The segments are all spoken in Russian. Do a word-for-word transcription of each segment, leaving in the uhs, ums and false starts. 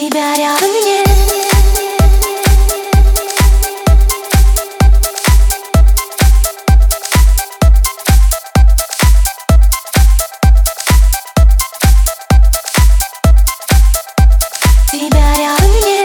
Тебя рядом нет. Тебя рядом нет.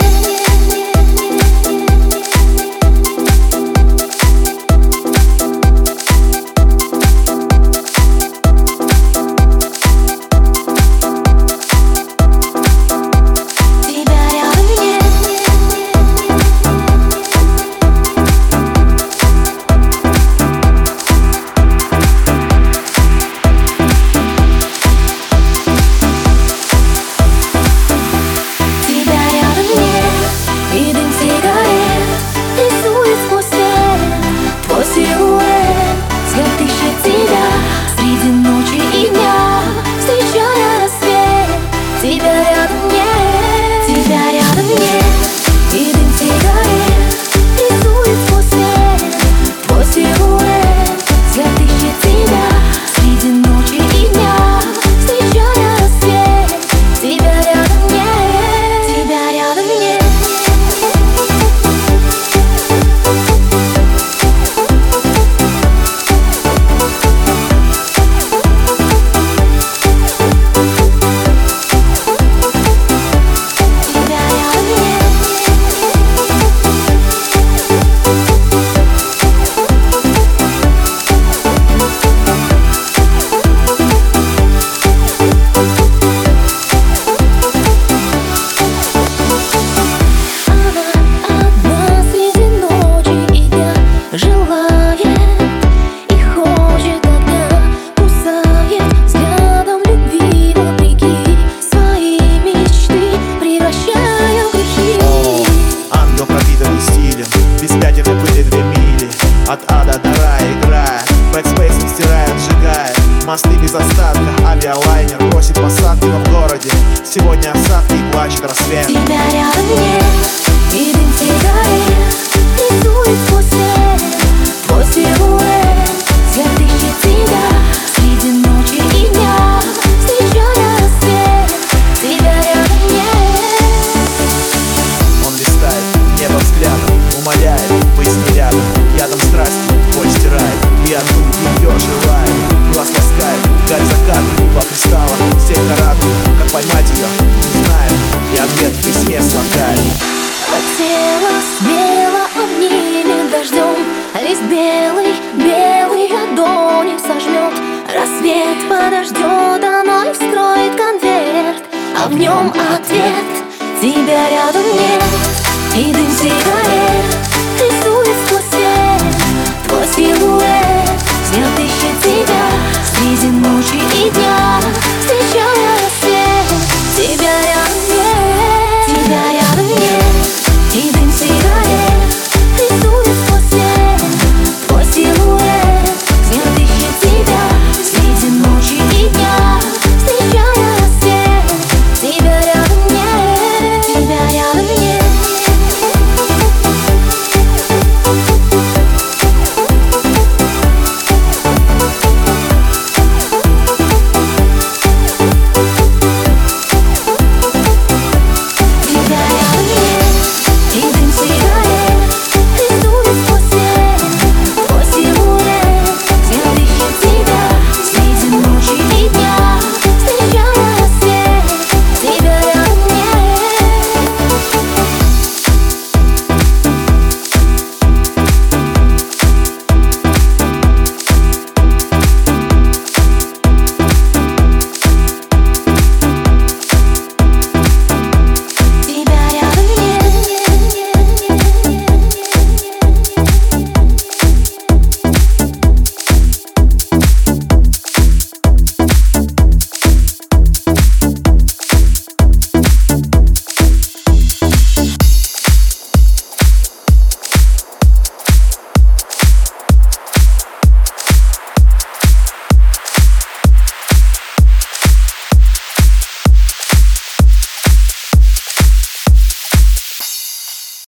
От ада до рая играя, бэкспейсом стирает, сжигает мосты без остатка, авиалайнер просит посадки, но в городе сегодня осадки и плачет рассвет. Тебя рядом нет, и дым сигарет рисует сквозь свет твой силуэт. Взгляд ищет тебя среди ночи и дня, встречая рассвет. Тебя рядом нет. Он листает небо взглядом, умоляет быть с ней рядом. Ядом страсти боль стирает, и от ее желает. Глаз ласкает, гарь закат, губа кристалла, сеть на раду. Как поймать ее, не знаю, и ответ в письме слагает. Хотела смело обнимет дождем, лист белый, белый ладони сожмет. Рассвет подождет, оно и вскроет конверт, а в нем ответ. Тебя рядом нет, и дым сигарет